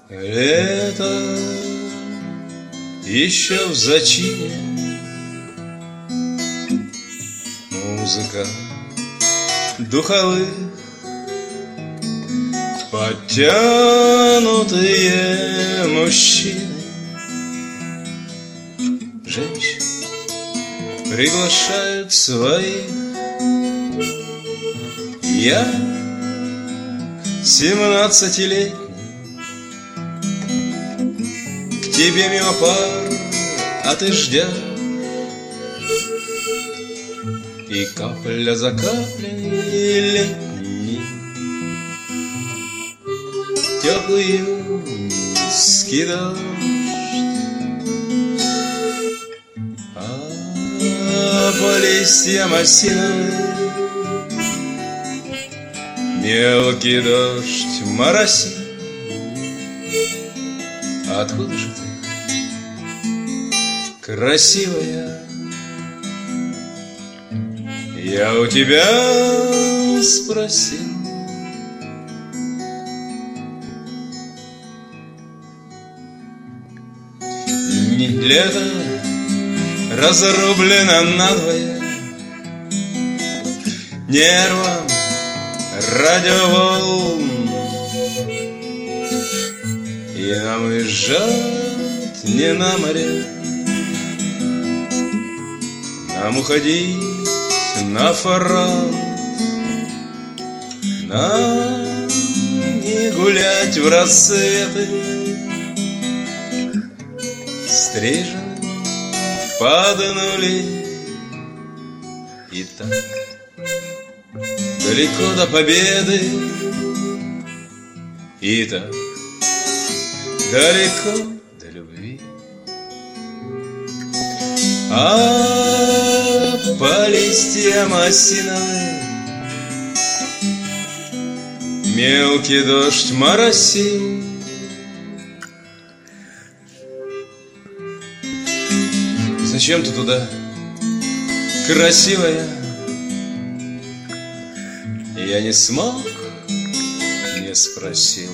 Лето еще в зачине, музыка духовых, подтянутые мужчины, женщин приглашают своих. Я 17-летний, к тебе мимо пар, а ты ждешь, и капля за каплей летний теплый июньский дождь. А по листьям осиновым мелкий дождь моросит. Откуда же ты, красивая? Я у тебя спросил. Лето разрублено надвое нервом радиоволн, и нам уезжать не на море, нам уходить на фронт, нам не гулять в рассветы, стрижены под нули. И так далеко до победы, и так далеко до любви. А по листьям осиновым мелкий дождь моросит. Зачем ты туда, красивая? Я не смог, не спросил.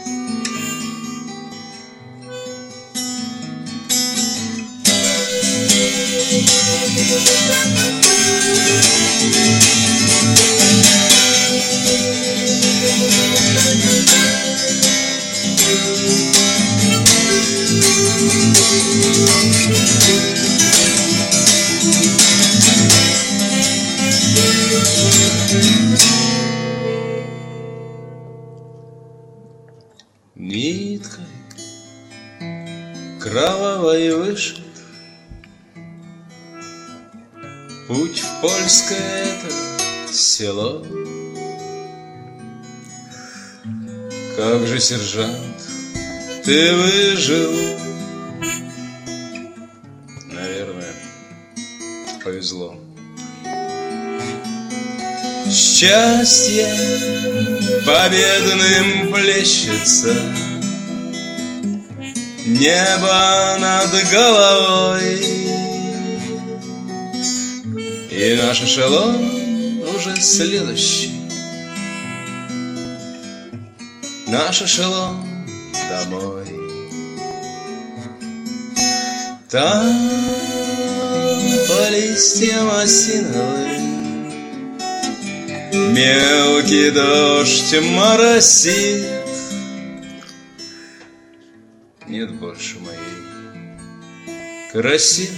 Ниткой кровавой вышит путь в польское это село. Как же, сержант, ты выжил? Наверное, повезло. Счастье победным плещется, небо над головой, и наш эшелон уже следующий, наш эшелон домой. Там по листьям осиновым мелкий дождь моросит. Нет больше моей красивой,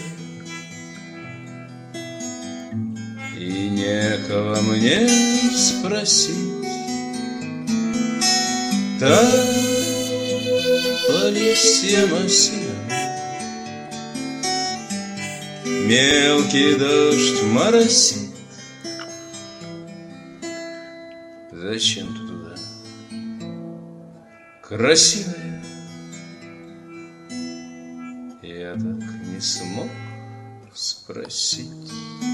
и некого мне спросить. Там по листьям осиновым мелкий дождь моросит. Зачем ты туда, красивая? Я так не смог спросить.